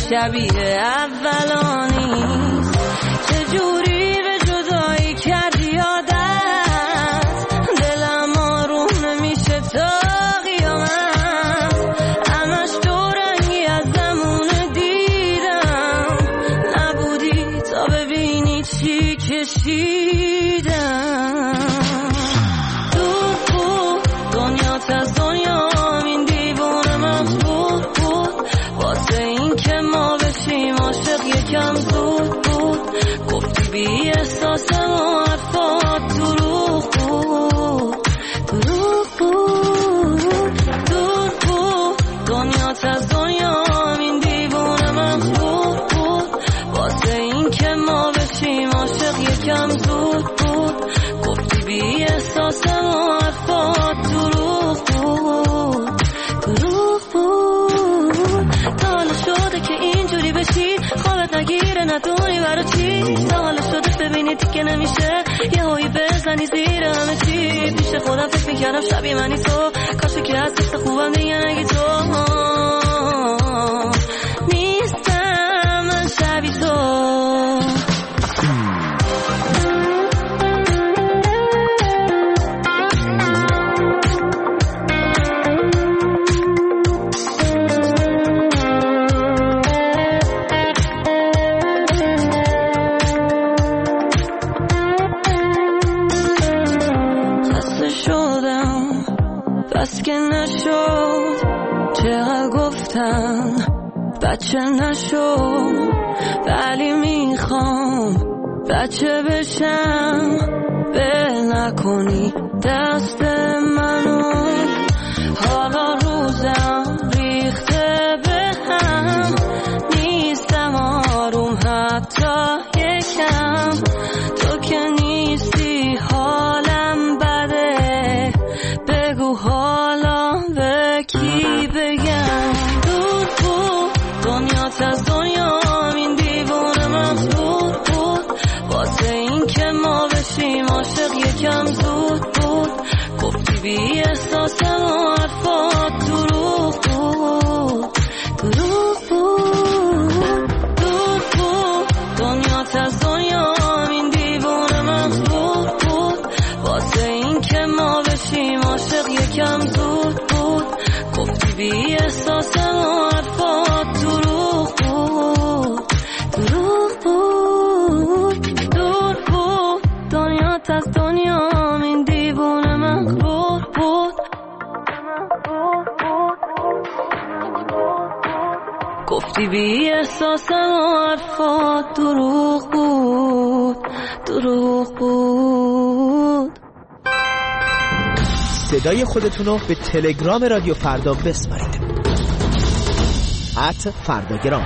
شبیه اولا نیست. چجوری به جدایی کردی عادت، دلم آروم نمیشه تا قیامت. همش تو رنگی از زمونه دیدم، نبودی تا ببینی چی کشیدم. دور بود دنیات از دنیا، این دیوونه مخبور بود. واسه این که ما بشیم عاشق یکم زود بود. گفتی بی احساسم و حرفات دروغ بود، دروغ بود. دور بود دنیات از دنیا، این دیوونه مخبور بود. واسه این که ما بشیم عاشق یکم زود بود. گفتی بی احساسم و حرفات دروغ بود، دروغ بود. تا حالا شده که اینجوری بشی، خوابت نگیره ندونی برای چی. تا حالا شده ببینی که نمیشه یه هایی بزنی زیر همه چی. پیش خودم فکر میکردم شبیه منی تو، کاشه که از دست خوبم دیگه نگی تو. نیستم من شبیه تو. بس که نشد چقدر گفتم بچه نشد، ولی میخوام بچه بشم. بل نکنی دست منو، حالا روزم ریخته به هم. نیستم آروم حتی یکم، تو که نیستی حالم بده. بگو حالا به کی بگم. دور بود دنیات از دنیا، این دیوونه مخبور بود. واسه این که ما بشیم عاشق یکم زود بود. گفتی بی احساسم و حرفات دروغ بود، دروغ بود. دور بود دنیات از دنیا، این دیوونه مخبور بود. واسه این که ما بشیم عاشق یکم زود بود. گفتی بی احساسم و حرفات دروغ بود، دروغ بود. دور بود دنیات از دنیا، این دیوونه مخبور بود. گفتی بی احساسم و حرفات دروغ بود، دروغ بود. صدای خودتونو به تلگرام رادیو فردا بسپارید. @فرداگرام.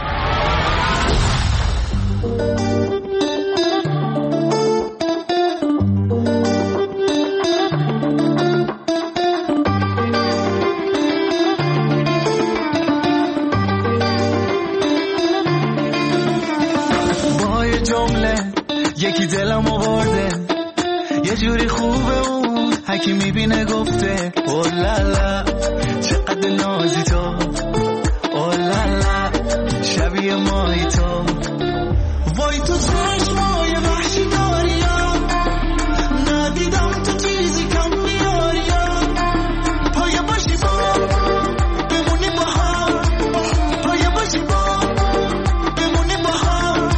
با یه جمله یکی دلم آورده، یه جوری خوبه اون هکی میبینه گفته اولالا چقدر نازی تو، اولالا شبیه مایی تو. وای تو چشمای وحشی داری یا ندیدم تو چیزی کم میاری یا پایه باشی با بمونی با هم، پایه باشی با بمونی با هم.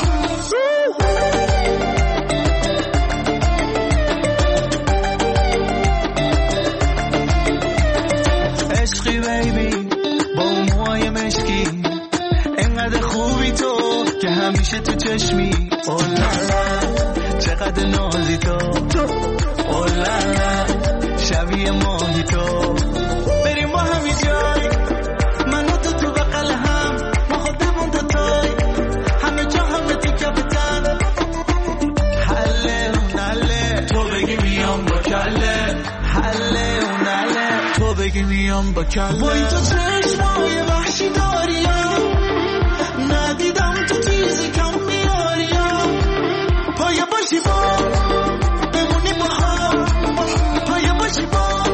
عشقی بیبی با اون موهای مشکی، انقدر خوبی تو که همیشه تو چشمی. اولالا چقدر نازی تو، اولالا شبیه ماهی تو. بریم با همی جای من و تو بقل هم، ما خودمون تا تای همه جا همه تیکه بتن. حله اون حله تو بگی میام با کله، حله اون حله تو بگی میام با کله. وای تو چشمای وحشی داری یا ندیدم تو چیزی کم میاری یا پایه باشی با بمونی با هم، پایه باشی با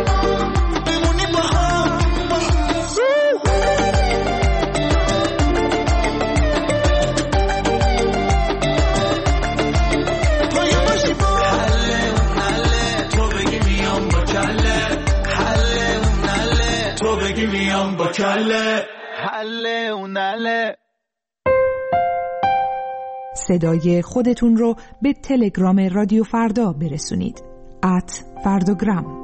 بمونی با هم. میام با کله حله اونله. صدای خودتون رو به تلگرام رادیو فردا برسونید. @فرداگرام.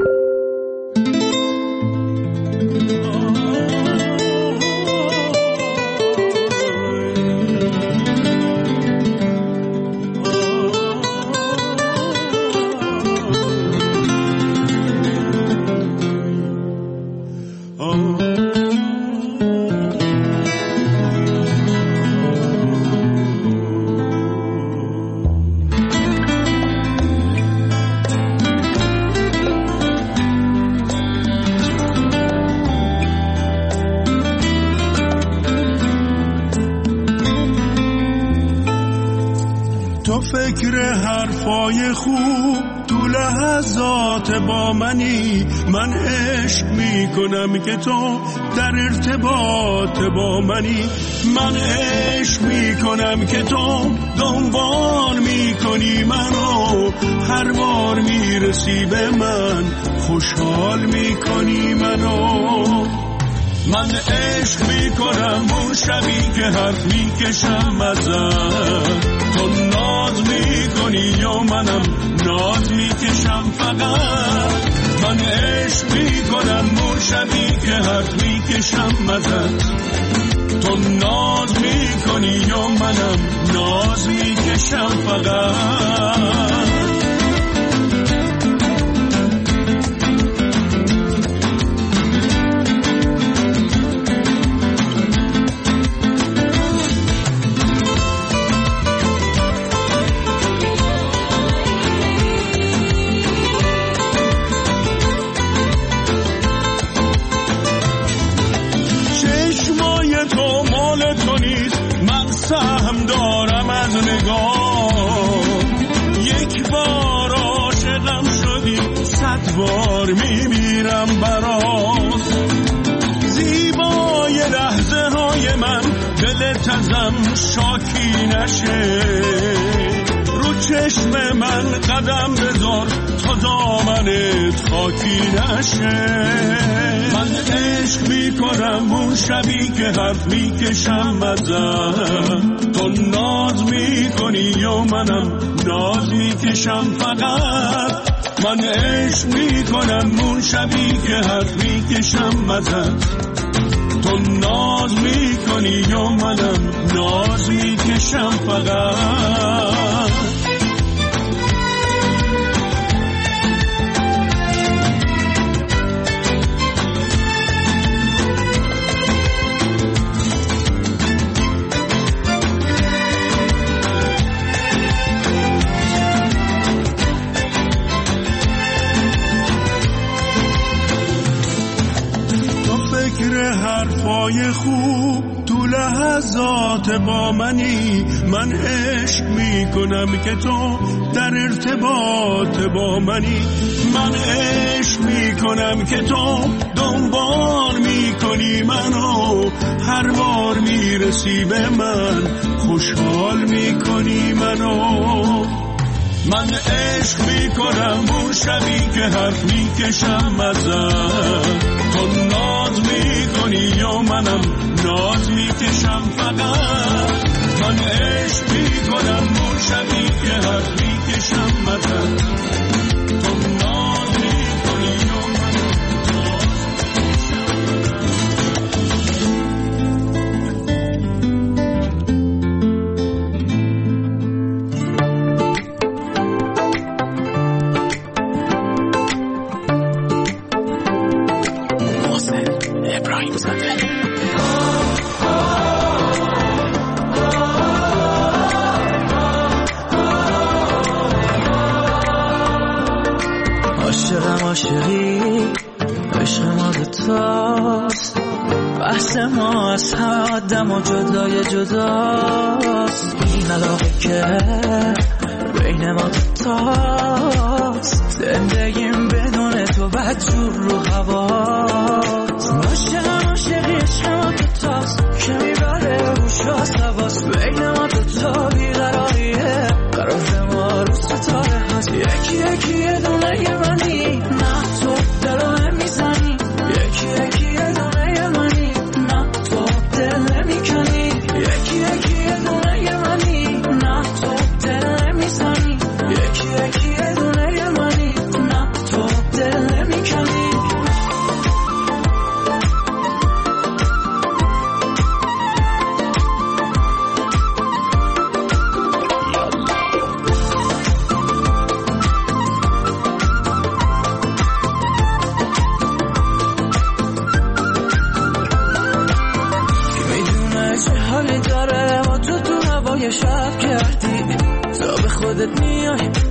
فکر حرفای خوب تو لحظات با منی، من عشق میکنم که تو در ارتباط با منی، من عشق میکنم که تو دنبال میکنی منو، هر بار میرسی به من خوشحال میکنی منو. من عشق میکنم اون شبی که حرف میکشم ازت، تو ناز میکنی یا منم ناز میکشم فقط. من عشق میکنم اون شبی که حرف میکشم ازت، تو ناز میکنی یا منم ناز میکشم فقط. سهم دارم از نگاه، یک بار عاشقم شدی 100 بار میمیرم برات. زیبای لحظه های من دلت ازم شاکی نشه، رو چشم من قدم بذار تا دامنت خاکی نشه. من عشق میکنم اون شبی که حرف میکشم ازت، تو ناز میکنی یا منم ناز میکشم فقط. من عشق میکنم اون شبی که حرف میکشم ازت، تو ناز میکنی یا منم ناز میکشم فقط. حرفای خوب تو لحظات با منی، من عشق میکنم که تو در ارتباط با منی، من عشق میکنم که تو دنبال میکنی منو، هر بار میرسی به من خوشحال میکنی منو. من عشق میکنم اون شبی که حرف میکشم ازت، تو ناز میکنی یا منم ناز میکشم فقط. من عشق میکنم اون شبی که حرف میکشم ازت، تو ناز میکنی یا منم ناز عاشقی عشق ما دوتاست، بحث ما از همه آدم و جدای جداست. این علاقه که بین ما دوتاست، زندگیم بدون تو بدجور رو هواست. عاشقی عشق ما دوتاست که میبره روش آسواست، بین ما دوتا بیقراریه قرار ما رو ستاره هست. یکی یکی یه دونه منی، نه تو دلو میزنی، یکی یکی یه دونه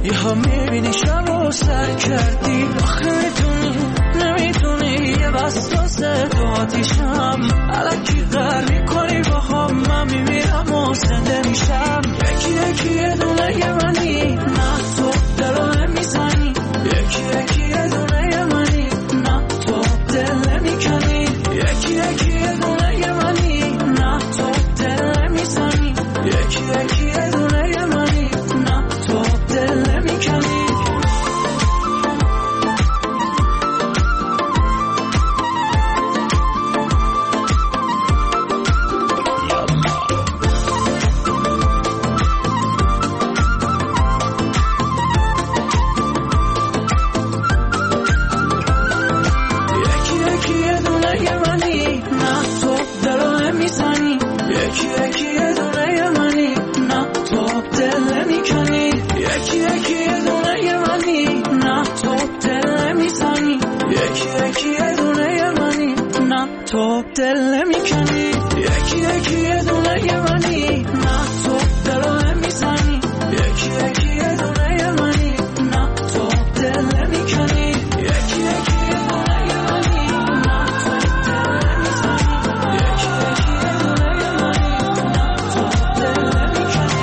یه ها میبینی شب و سر کردی آخه نمیتونی یه وسوسه تو آتیشم الکی قهر میکنی با هم من میمیرم و زنده میشم یکی یه دونه یه منی نه تو دلو نمیزنی یکی یه دونه یه منی نه تو دل نمیکنی یکی یه دونه یه منی نه تو دل نمیزنی یکی یه دونه یه منی نه تو دل نمیکنی تو دل نمیکنی یکی یه دونه یه منی نه تو دل نمیزنی یکی یه دونه یه منی نه تو دل نمیکنی یکی یه دونه یه منی نه تو دل نمیزنی یکی یه دونه یه منی نه تو دل نمیکنی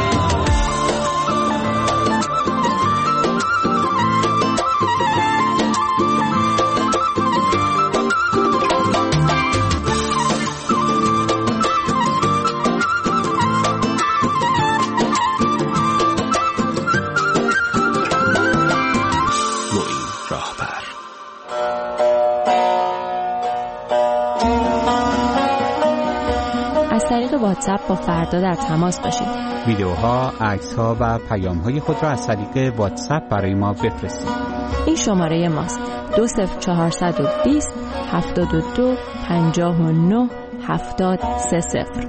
واتساپ با فردا در تماس باشید. ویدیوها، عکس‌ها و پیام‌های خود را از طریق واتساپ برای ما بفرستید. این شماره ماست: 20420 72 59 730.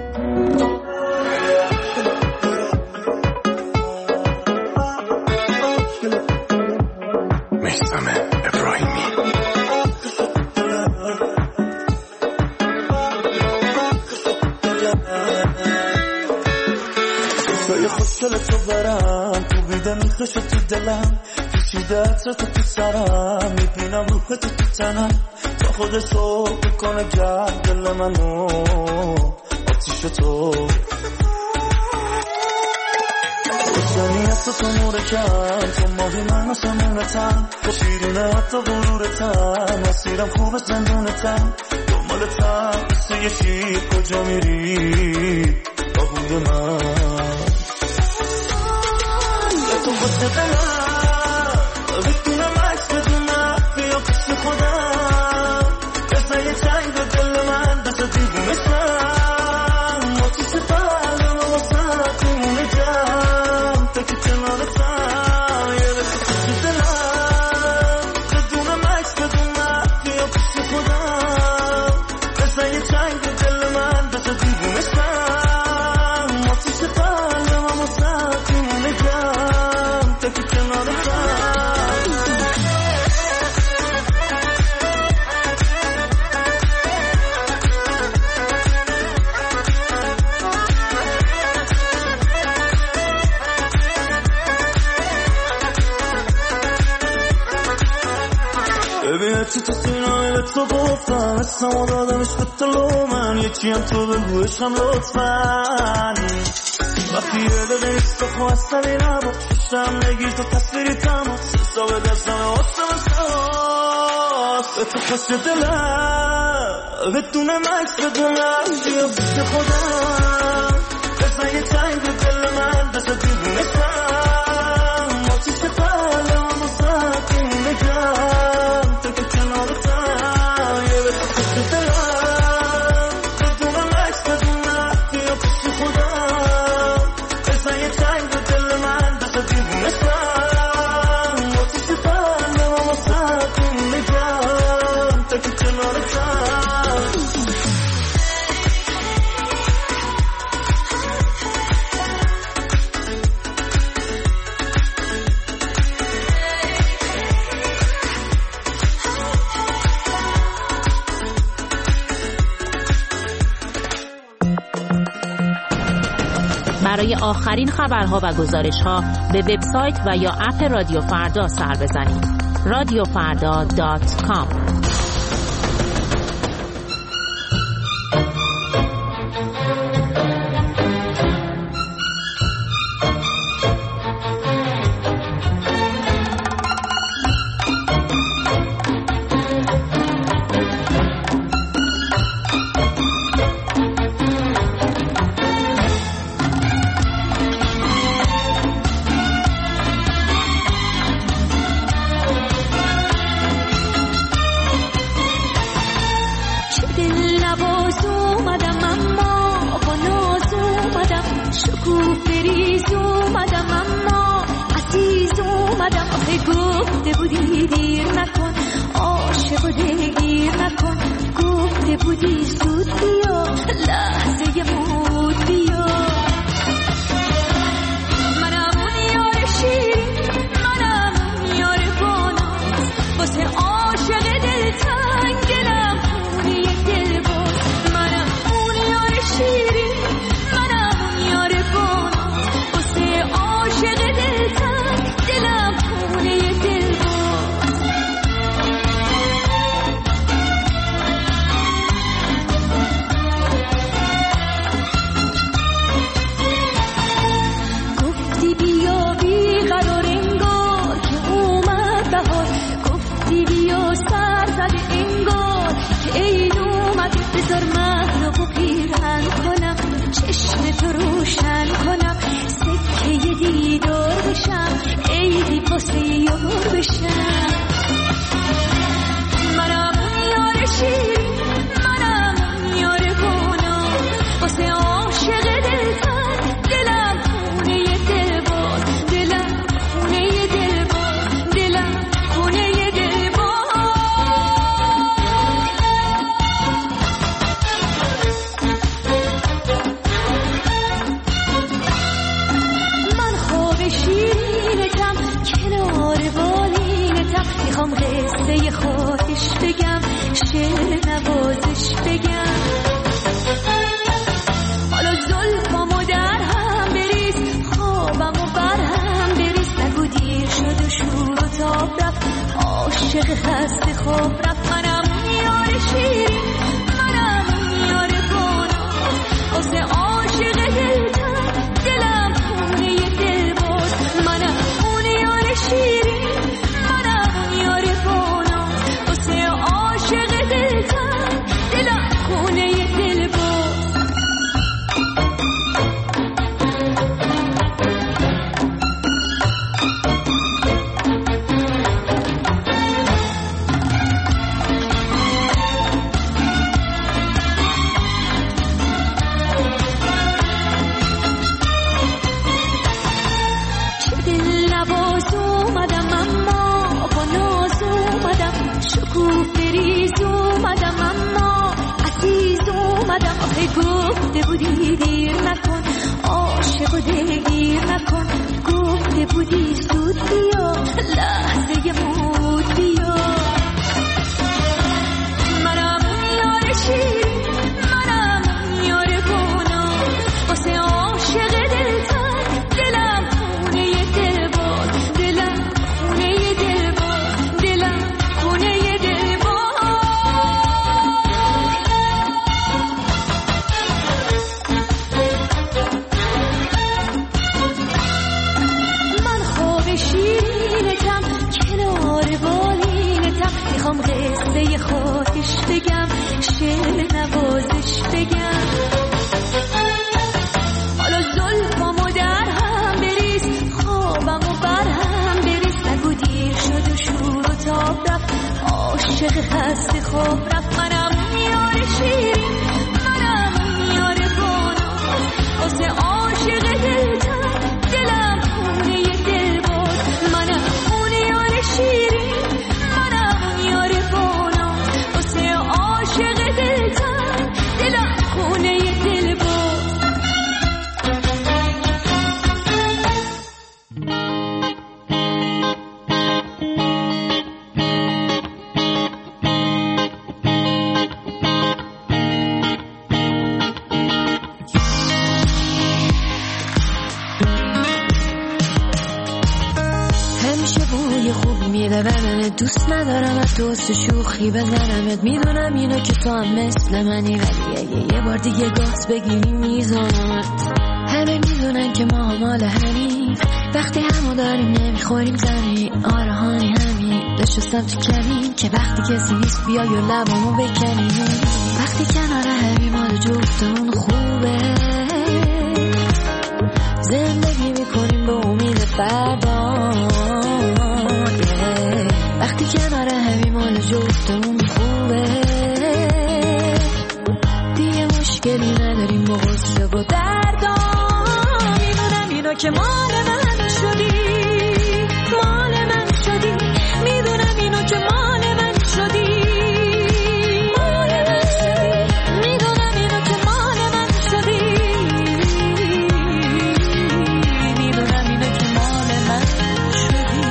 خوشگل تو برم کوبیده میخوشه تو دلم پیچیده عطر تو سرم میبینم روح تو تنم تا خود صبح بکنه گرد دل منو آتیش تو روشنی هست تو نورکم تو ماهی من و سمونتم تو شیرونه حتی غرورتم مسیرم خوب زندونتم دنبالتم مثل یه شیر کجا میری آهوی من تو واسه دلم بتونم عکس بدونم بیا پیش خودم بزن یه چنگ به دل من بزا دیوونشم آتیش قلبم و واسه تیمونه جم تا که کنارتم یه بسه پیش دلم بدونم عکس بدونم بیا پیش خودم بزن یه چنگ به دل من بزا دیوونشم آتیش قلبم و واسه تیمونه جم take it another ببین چی تو سینای به تو گفتم اسمو دادمش به طلو من یکی هم تو بگو عشقم لطفاً وقتی یه داده نیست تو خواستنی نبا ششتم نگیر تو تصویری تماس حساب دستم واسه مساس به تو خوش دلم بدونم عکس بدونم بیا پیش خودم بزن یه چنگ به دل من بزا دیوونشم آتیش قلبم و ساکن نگم تا که کنارتم یه به تو خوش دلم بدونم عکس بدونم بیا پیش خودم بزن یه چنگ به دل من بزا دیوونشم آتیش قلبم و ساکن نگم تا که کنارتم برای آخرین خبرها و گزارش‌ها به وبسایت و یا اپ رادیو فردا سر بزنید. radiofarda.com. دوست ندارم از دوست شوخی بزنمت، میدونم اینو که تو هم مثل منی، ولی اگه یه بار دیگه گاز بگیری میزنمت. همه میدونن که ما مال همین، وقتی همو داریم نمیخوریم زمین. آره هانی همین نشستم تو کمین که وقتی کسی نیست بیای و لبامو بکنیم. وقتی کنار همین مال جفتمون خوبه، زندگی میکنیم به امید فردا. وقتی کنار همین مال جفتمون خوبه، دیگه مشکلی نداریم با غصه و دردا. میدونم اینو که مال من شدی، مال من شدی. میدونم اینو که مال من شدی، مال من شدی. میدونم اینو که مال من شدی، میدونم اینو که مال من شدی.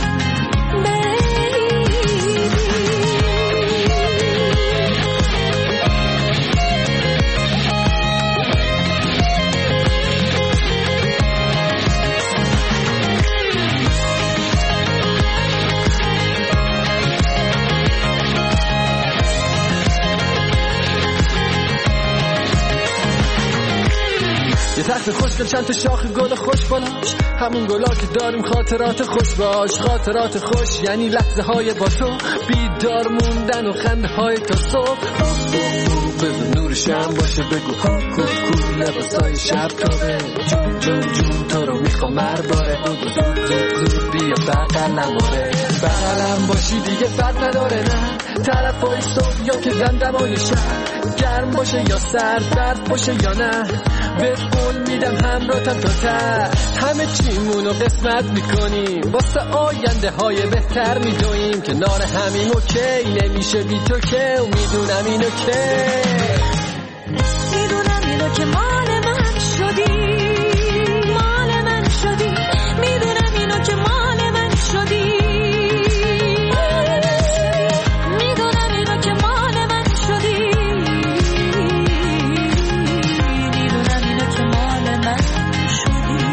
یه تخت خوشگل چند تا شاخ گل خوش بالاش، همون گلا که داریم خاطرات خوش باش. خاطرات خوش یعنی لحظه های با تو، بیدار موندن و خنده های تا صبح. بزن نور شم باشه بگو ها کو لباسای شب تابه. جون جون جون تو رو میخوام مرباره، زود بیا بغلم آره. بغلم باشی دیگه فرق نداره نه، طرفای صبح یا که دمدمای شب. گرم باشه یا سرد، برف باشه یا نه، به قول میدم همراهتم تا ته. همه چیمونو قسمت میکنیم، واسه آینده های بهتر میدویم. کنار همین اوکی نمیشه بی تو که، و میدونم اینو که، میدونم اینو که مال من شدی، مال من شدی. میدونم اینو که مال من شدی، میدونم اینو که مال من شدی. میدونم اینو که مال من شدی.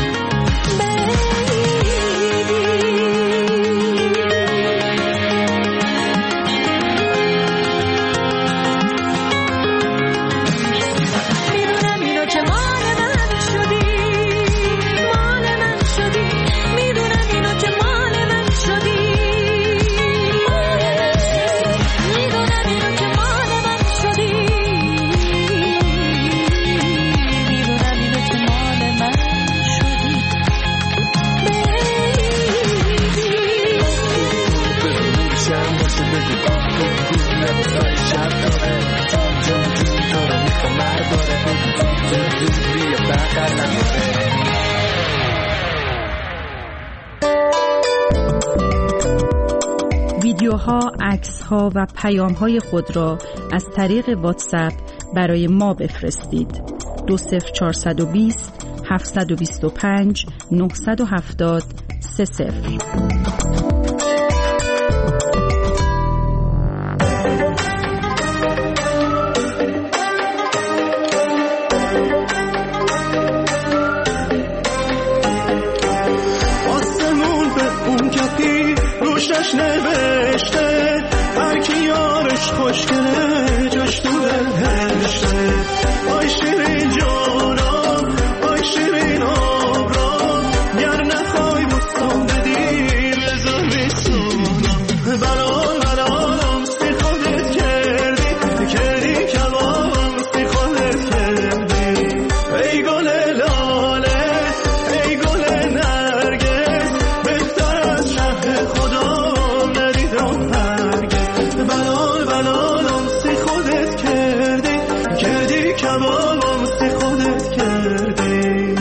ویدیوها، عکس‌ها و پیام‌های خود را از طریق واتساپ برای ما بفرستید. 20420 725 970 30. نوشته هر کی یارش خوشگله جاش تو بهشته. آی شیرین جانم، آی شیرین آبرام، گر نخوای بستان بدی بذار بسونم. بلال بلالم سی خودت کردی کبابم سی خودت کردی. ای گل لاله ای گل نرگس، بهتر از شهر خدا بلالم سی خودت کردی کبابم سی خودت کردی.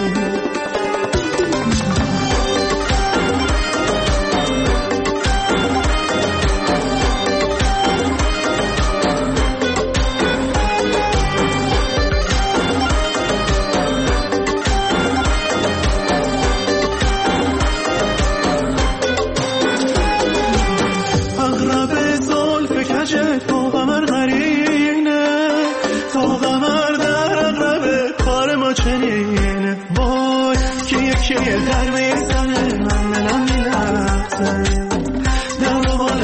در میزنه من دلم میلرزه، در رو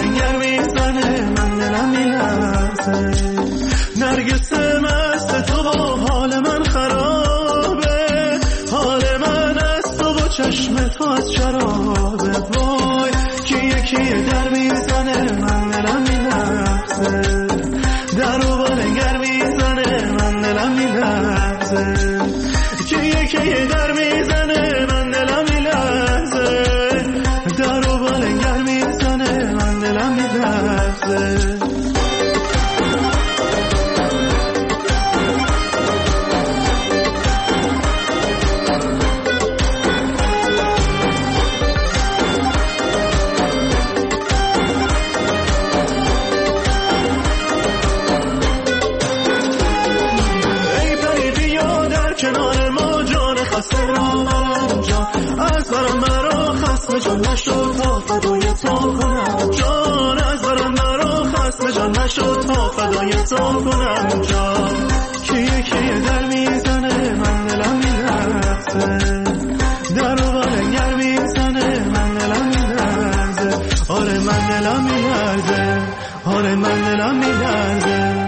رقصه. کنار ما جان خسته را من جا از برم مرا خسم جان نشد تا فدای تو کنم جان از برم مرا خسم جان نشد تا فدای تو کنم جان کیه کیه در میزنه من دلم میلرزه در و لنگر میزنه من دلم میلرزه آره من دلم میلرزه آره من دلم میلرزه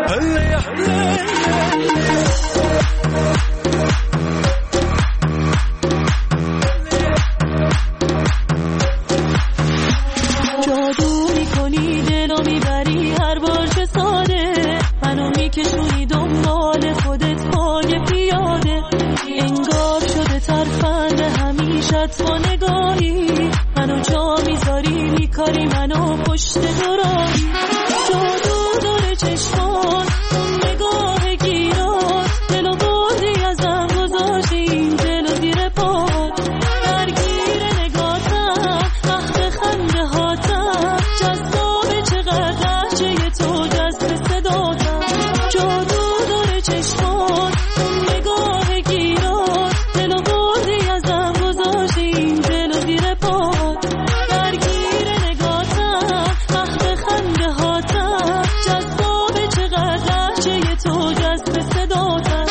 جادو میکنی دلو میبری هر بار چه ساده منو میکشونی دنبال خودت پای پیاده انگار شده ترفند همیشه تو نگاهی منو جا میذاری میکاری منو پشت دراهی جادو داره چشمات نگاه گیرات دلو بردی ازم گذاشتی این دلو زیر پات درگیر نگاتم وقت خنده هاتم جذابه چقدر لحجه تو جذب صداتم جادو داره چشمات نگاه گیرات دلو بردی ازم گذاشتی این دلو زیر پات درگیر نگاتم وقت خنده هاتم جذابه چقدر لحجه تو جذب صداتم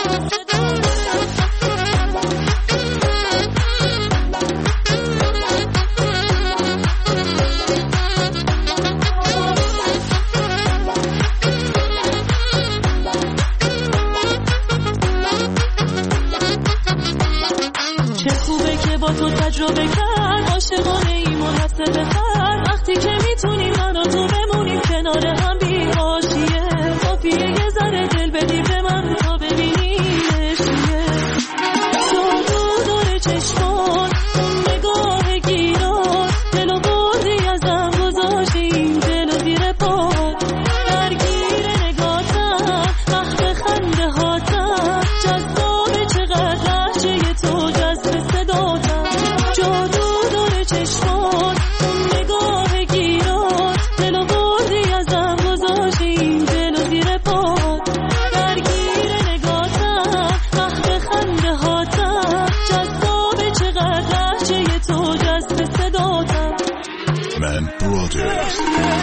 چه خوبه که با تو تجربه کرد عاشقانه ای منحصر به فرد وقتی که میتونیم من و تو بمونیم کنار هم بی حاشیه کافیه یه ذره دل بدی به من تا ببینیمش چیه جادو داره چشمات نگاه گیرات دلو بردی ازم گذاشتی این دلو زیر پات درگیر نگاتم وقت خنده هاتم جذابه چقدر لحجه تو جذب صداتم جادو داره چشمات نگاه گیرات دلو بردی ازم گذاشتی این دلو زیر پات درگیر نگاتم وقت خنده هاتم جذابه چقدر لحجه تو جذب صداتم من برادرز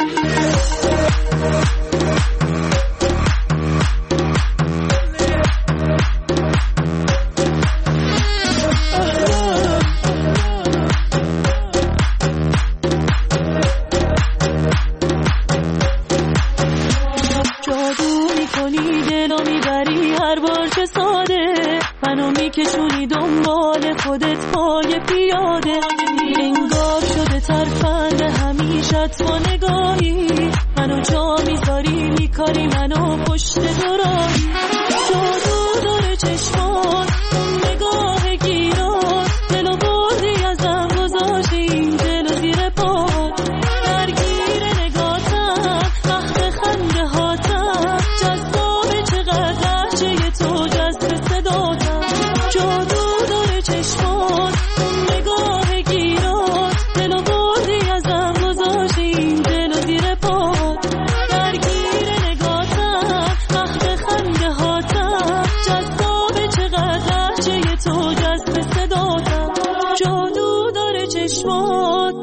جادو میکنی دلو میبری هر بار چه ساده منو میکشونی دنبال خودت پای پیاده انگار شده ترفند همیشه تو نگاهی منو جا میذاری میکاری منو پشت دراهی جادو داره چشمات نگاه گیرات دلو بردی ازم گذاشتی این دلو زیر پات درگیر نگاتم وقت خنده هاتم جذابه چقدر لحجه تو جذب صداتم جادو داره چشمات نگاه گیرات دلو بردی ازم گذاشتی این دلو زیر پات درگیر نگاتم وقت خنده هاتم جذابه چقدر لحجه تو جذب صداتم جادو داره چشمات.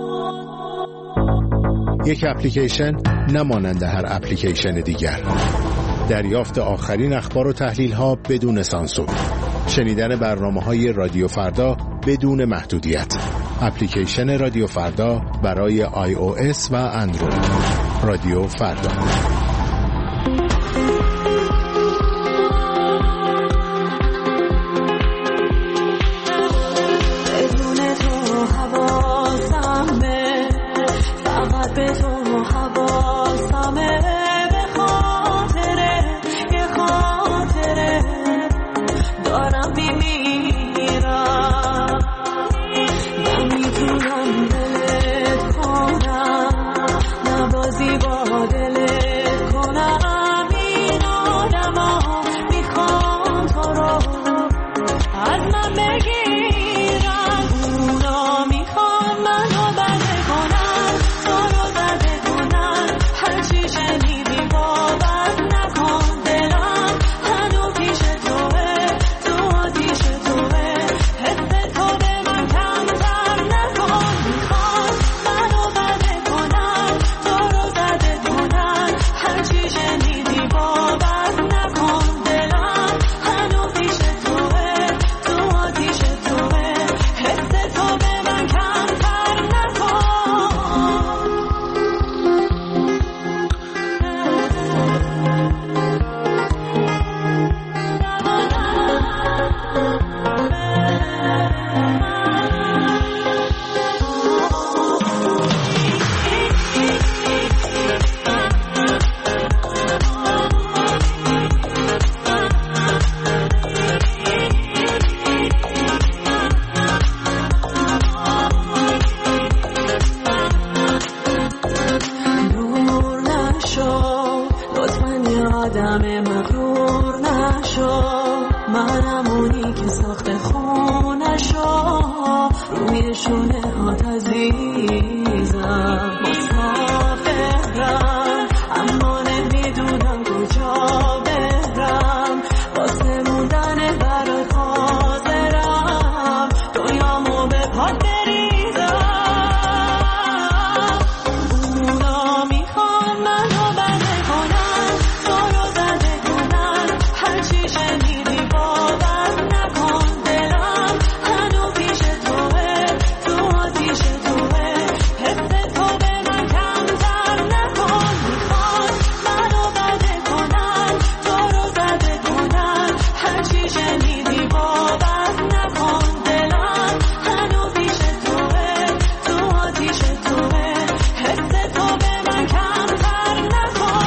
یک اپلیکیشن نمانند هر اپلیکیشن دیگر. دریافت آخرین اخبار و تحلیل ها بدون سانسور. شنیدن برنامه‌های رادیو فردا بدون محدودیت. اپلیکیشن رادیو فردا برای iOS و اندروید. رادیو فردا. نمیتونم دلت کنم نبازی مبادله کنم این آدما میخوام تو رو از من بگیرن اونا میخوان منو بده کنن تو رو زده کنن هرچی شنیدی باور نکن دلم هنو پیش توه تو آتیش توه حس تو به من کمتر نکن میخوان منو بده کنن تو رو زده کنن هرچی شنیدی باور نکن دلم هنو پیش توه تو آتیش توه حس تو به من کمتر نکن دور نشو لطفاً یه آدم مغرور نشو منم اونی که ساخت خونشو روی شونه هات عزیزم مسافرم اما نمیدونم کجا برم واسه موندن برات حاضرم دنیامو به پات بریزم اونا میخوان منو بده کنن تو رو زده کنن هرچی شنیدی باور نکن دلم هنو پیش توه تو آتیش توه حس تو به من کمتر نکن میخوان منو بده کنن تو رو زده کنن هرچی شنیدی باور نکن دلم هنو پیش توه تو آتیش توه حس تو به من کمتر نکن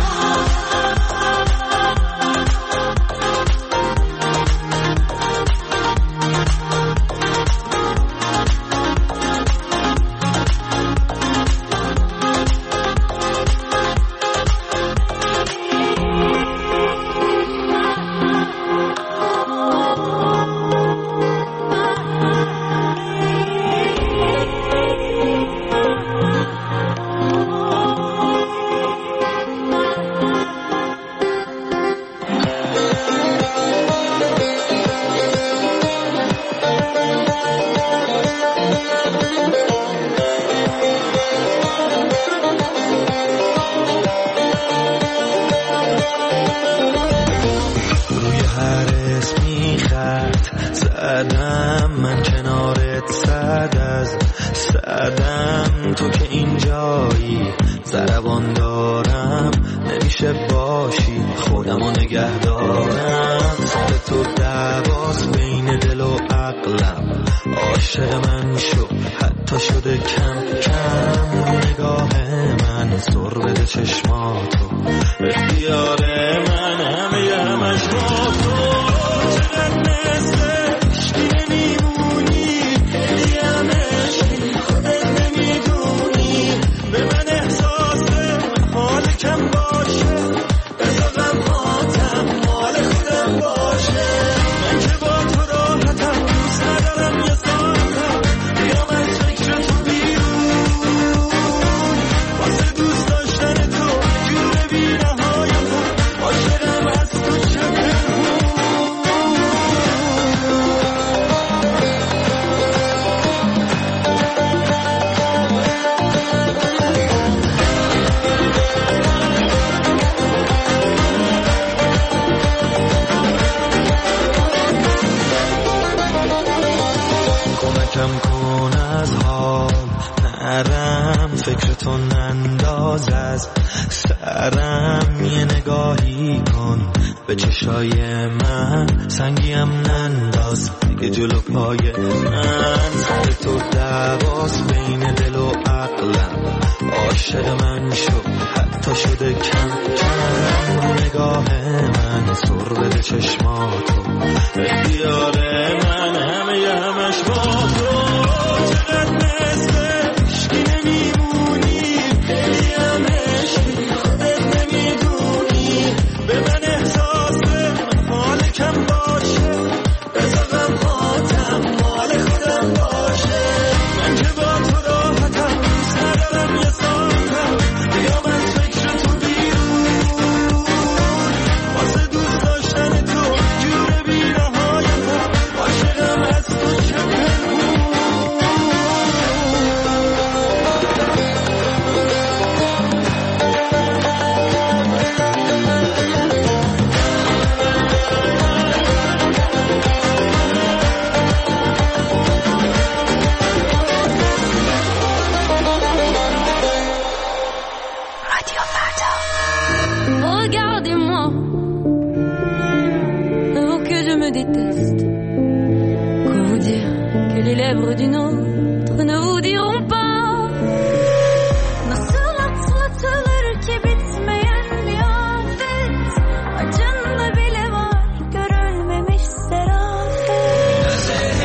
روی هر اسمی خط زدم من کنارت صد از صدم تو که اینجایی ضربان دارم نمیشه باشی خودمو نگه دارم سر تو دعواست بین دل و عقلم عاشق من شو حتی شده کم کم نگاه من سر بده چشماتو اختیار من همش با تو چقدر مثل عشقی نمیمونی دیم عشقی خودت نمیدونی به من احساس حال کم باشه بذار غمهاتم مال خودم باشه من که با تو راحتم دوست ندارم یه ساعتم بیام از فکر تو بیرون واسه دوست داشتن تو جور بی نهایت عاشقم از تو چه کمکم کن از حال نرم فکرتو ننداز از سرم یه نگاهی کن به چشای من سنگیم ننداز دیگه جلو پای من سر تو دعواست بین دل و عقلم عاشق من شو حتی شده کم کم نگاه من سر بده چشماتو اختیار من همش با تو چقدر مثل عشقی نمیمونی دیم رادیو فردا. Regardez-moi, alors que je me déteste. Quoi vous dire que les lèvres d'une autre ne vous diront pas. Nasıl atlatılır ki bitmeyen bir afet. Acında bile var görülmemiş serafet.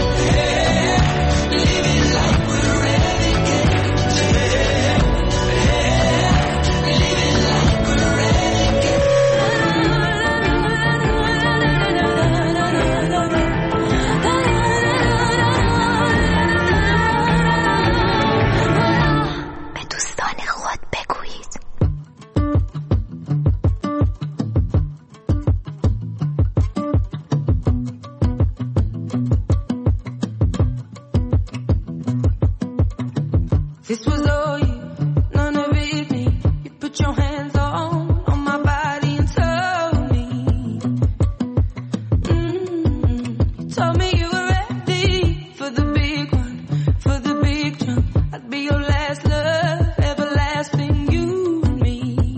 This was all you, none of it me. You put your hands on my body and told me. You told me you were ready for the big one, for the big jump. I'd be your last love, everlasting, you and me.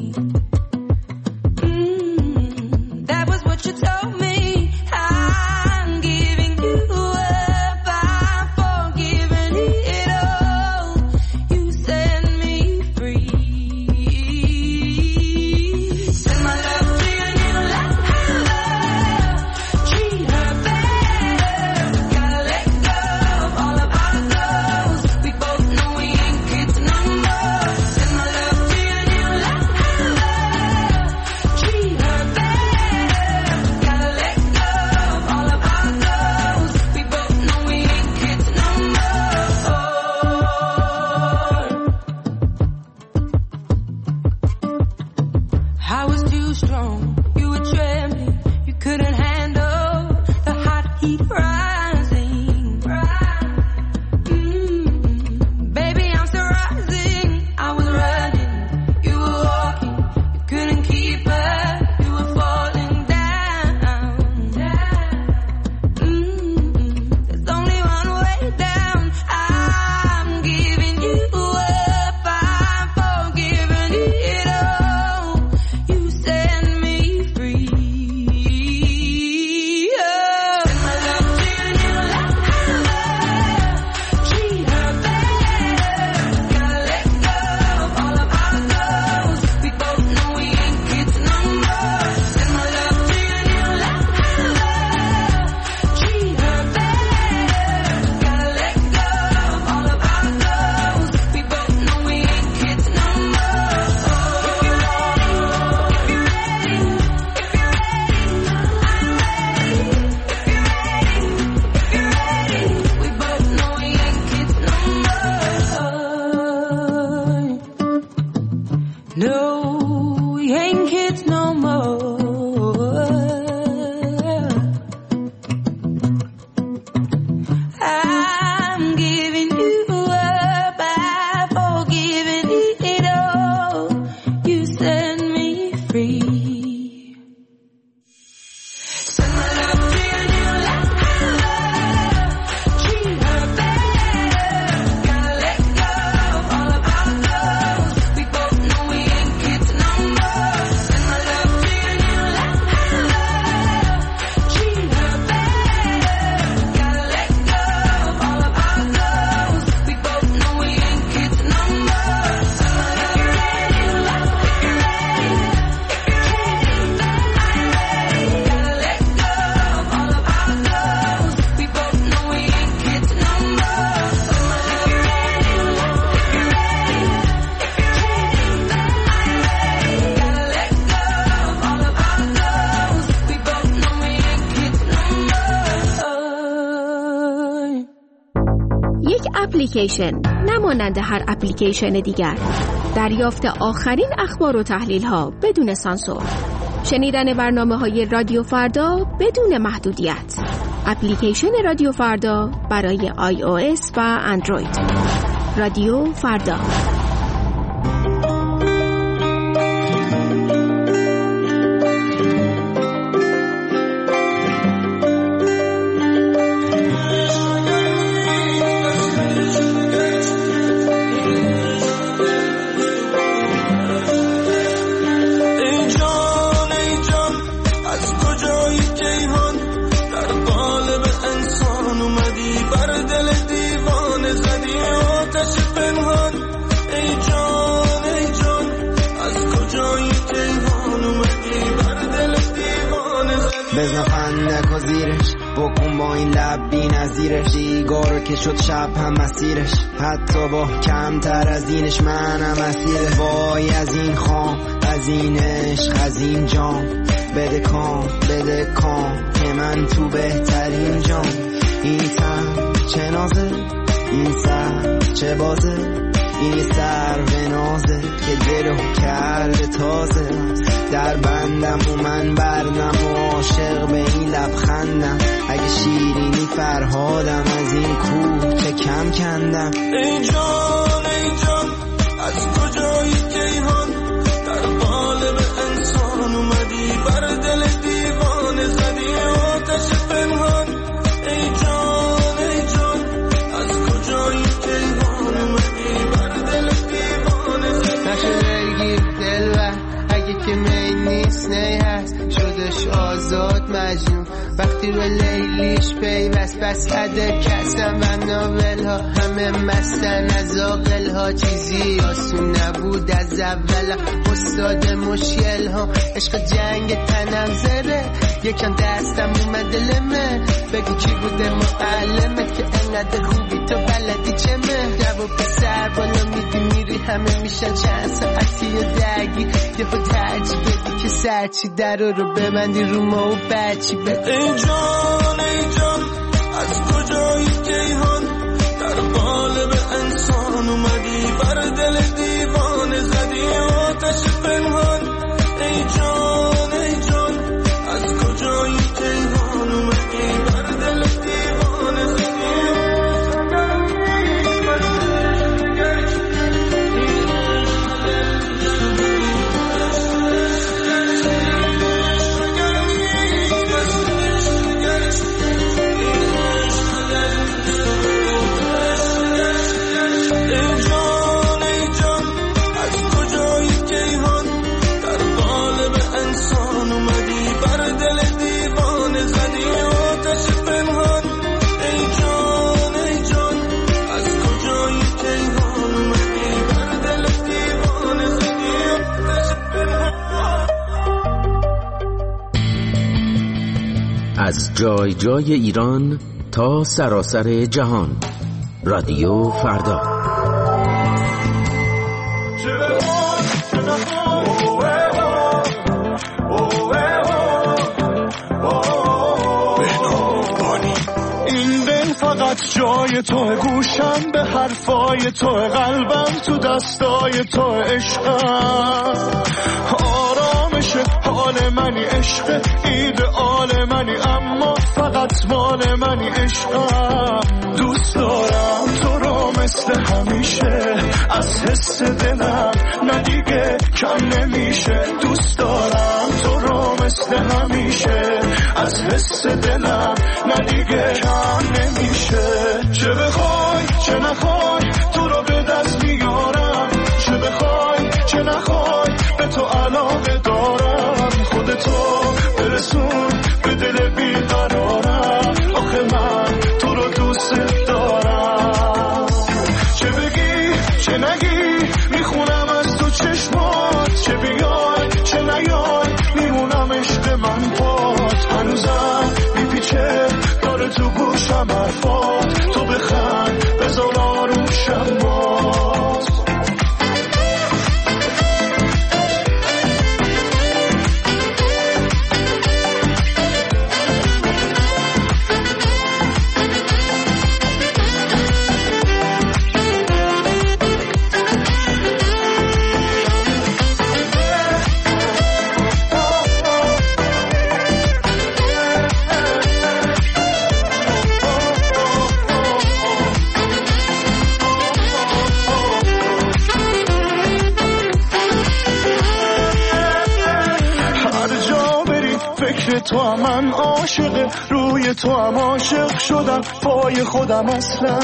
That was what you told me. I'm giving you up, I'm forgiving it all. You set me free. Send my love to your new love. Treat her better. Gotta let go of all of our goals. We both know we ain't kids no more. Send my love to your new love. Treat her better. Gotta let go of all of our goals. We both know we ain't kids no more. I was too strong, you were trembling, you couldn't handle the hot heat rising. Baby, I'm still rising. I was running, you were walking, you couldn't keep up, you were falling down. There's only one way down. I'm giving you up, I'm forgiving it all. You set me free. Send my love to your new love. Treat her better. Gotta let go of all of our goals. We both know we ain't kids no more. Send my love to your new love. Treat her better. Gotta let go of all of our goals. We both know we ain't kids no more. If you're ready, I'm ready. We both know we ain't kids no more. No, we ain't kids no more. I'm giving you up, I'm forgiving it all. You set me free. Send my love to your new love. Treat her better. Gotta let go of all of our goals. We both know we ain't kids no more. Send my love to your new love. Treat her better. Gotta let go of all of our goals. We both know we ain't kids no more. Send my love to your new love. If you're ready, I'm ready. Gotta let go of all of our goals. We both know we ain't kids no more. Send my love to your new love. If you're ready, I'm ready. Gotta let go of all of our goals. We both know we ain't kids no more. یک اپلیکیشن نمانند هر اپلیکیشن دیگر. دریافت آخرین اخبار و تحلیل ها بدون سانسور. شنیدن برنامه‌های رادیو فردا بدون محدودیت. اپلیکیشن رادیو فردا برای iOS و اندروید. رادیو فردا. بزن فندک و زیرش، بکن با این لب بی نظیرش، دیگارو که شد شب هم مسیرش، حتی با کمتر از اینش منم اسیرش. وای از این خام، از این عشق، از این جام، بده کام که من تو بهترین جام. این سر چه نازه، این سر چه بازه، این سر و نازه که دلو کرده تازه. در بندم و من بردم و عاشق به این لبخندم، اگه شیرینی فرهادم از این کوه که کم کندم. ای جان از کجایی کیهان، در قالب انسان اومدی، بر دل دیوانه زدی آتش پنهان. ای جان از کجایی کیهان اومدی، بر دل دیوانه زدی. نشه دلگیر دلبر اگه که می نیست نی هست، شدش آزاد مجنون وقتی به لیلیش پیوست. بس عده کسم و ناول ها همه مستن از آقل ها، چیزی آسون نبود از اول. استاد مشکل ها عشق جنگ تنم زره، یکم دستم اومده لمه، بگو کی بوده معلمت که انقدر خوبی تو بلدی چمه. جواب پسر بالا میدی میری همه میشن چند ساعتی درگی، یه خود ترجی بدی که سرچی در رو ببندی رو ما و بچی بدی. ای جان از کجایی کیهان، در قالب انسان اومدی، بر دل دیوانه زدی آتش پنهان. ای جان از کجایی کیهان اومدی، بر دل دیوانه زدی. از جای جای ایران تا سراسر جهان، رادیو فردا. این دل فقط جای تو، گوشم به حرفای تو، قلبم تو دستای تو، عشقم آرامش حال منی، عشق ایدئال منی، اما فقط مال منی. عشقم دوست دارم تو رو مثل همیشه، از حس دلم نه دیگه کم نمیشه. دوست دارم تو رو مثل همیشه، از حس دلم نه دیگه کم نمیشه. چه بخوای چه نخوای تو رو به دست میارم، چه بخوای چه نخوای به تو علاقه دارم. خودتو برسون به دل بیقرارم، آخه من تو رو دوست دارم. چه بگی چه نگی میخونم از تو چشمات، چه بیای چه نیای میمونم عشق من پات. هنوزم میپیچه داره تو گوشم حرفات، تو بخند بذار آروم شم باز. تو هم من عاشق، روی تو هم عاشق شدم، پای خودم اصلا.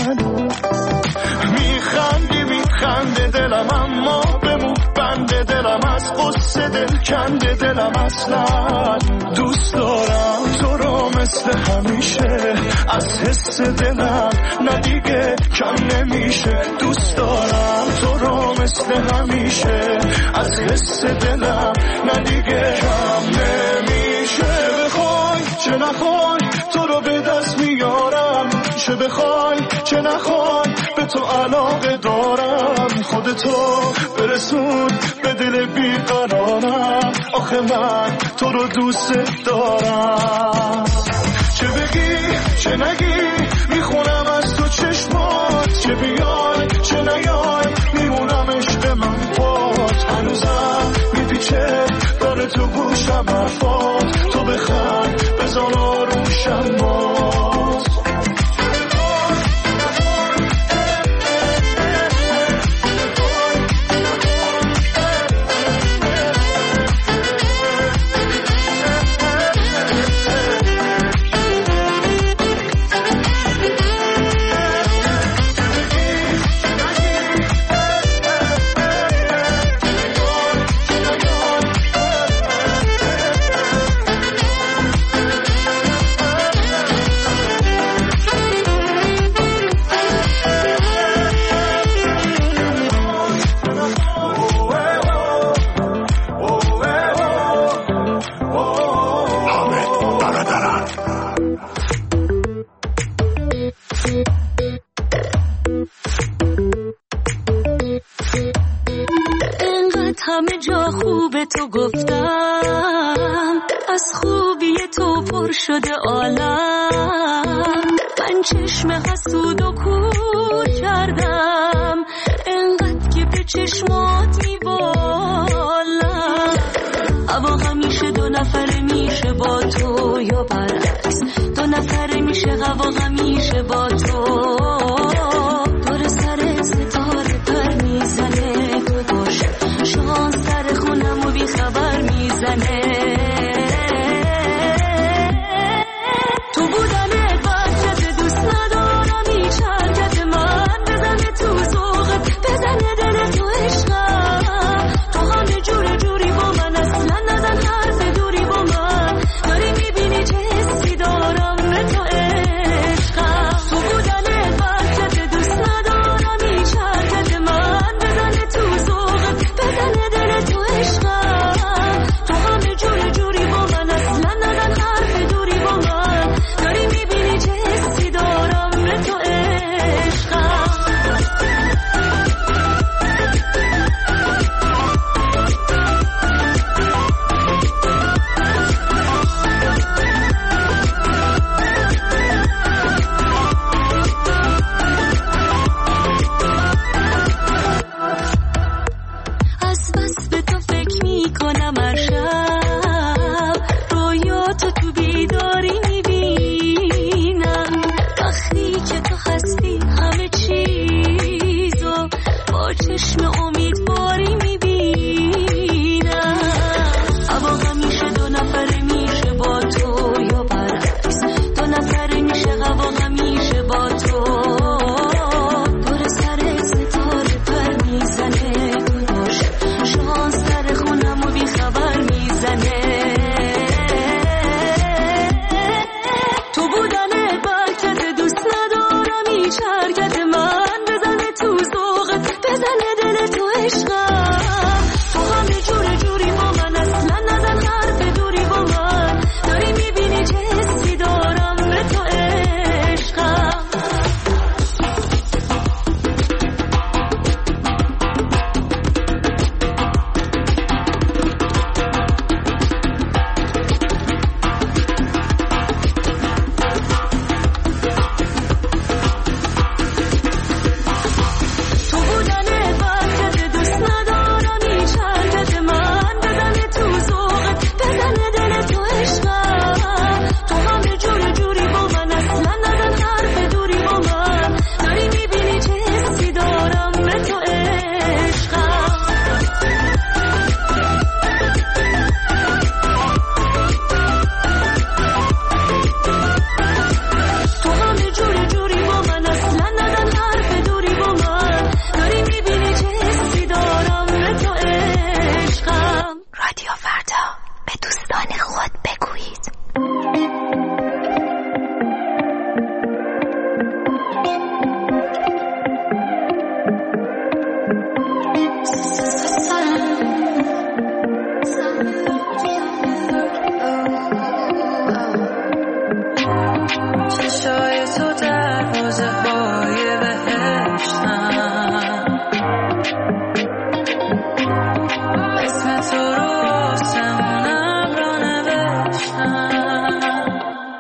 میخنده دلم اما بمون بنده دلم، از قصه دل کنده دلم اصلا. دوست دارم تو رو مثل همیشه، از حس دلم نه دیگه کم نمیشه. دوست دارم تو رو مثل همیشه، از حس دلم نه دیگه کم نمیشه. بخوای چه نخوای تو رو به دست میارم، چه بخوای چه نخوای به تو علاقه دارم. خودتو برسون به دل بیقرارم، آخه من تو رو دوست دارم. چه بگی چه نگی میخونم از تو چشمات، چه بیای چه نیای میمونم عشق من پات. هنوزم میپیچه داره تو گوشم حرفات، تو بخند بزن آروشم باز. همه جا خوبه تو گفتم، از خوبی تو پر شده عالم. من چشم حسود و کور کردم، انقدر که به چشمات میبالم. هوا همیشه دو نفره میشه با تو یا برعکس، دو نفره میشه هوا همیشه با تو. دور سر ستاره پر میزنه، تو باشه شان سر خونم و بی خبر میزنه. تو بودن برکت دوست ندارم، هیچ حرکت من بزنه تو ذوقت، بزنه دل تو عشقم. تو همه جور جوری با من، اصلا نزن حرف دوری با من. داری میبینی چه حسی دارم به تو عشقم. تو بودن برکت دوست ندارم، هیچ حرکت من بزنه تو ذوقت، بزنه دل تو عشقم. تو همه جور جوری با من، اصلا نزن حرف دوری با من. داری میبینی چه حسی دارم به تو عشقم. از بس به تو فکر آسمونم را نوشتم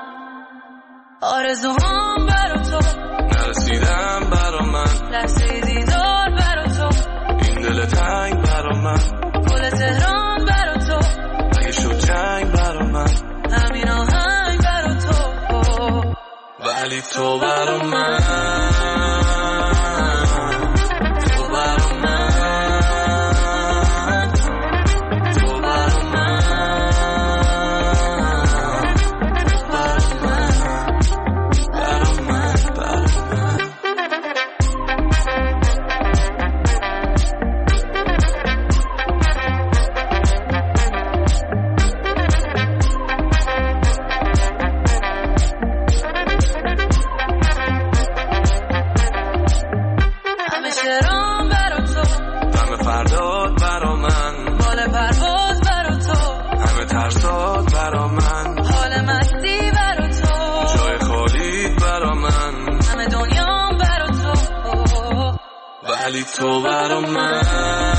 آرزوهام برا تو نرسیدم برا من لحظه دیدار برا تو این دل تنگ برا من گل تهران برا تو اگه شد جنگ برا من همین آهنگ برا تو ولی تو برا من تو برا من تو برا من برا من برا من شرام برا تو همه فرداد برا من بال پرواز برا تو همه ترسات برا من حال مستی برا تو جای خالی برا من همه دنیام برا تو ولی تو برا من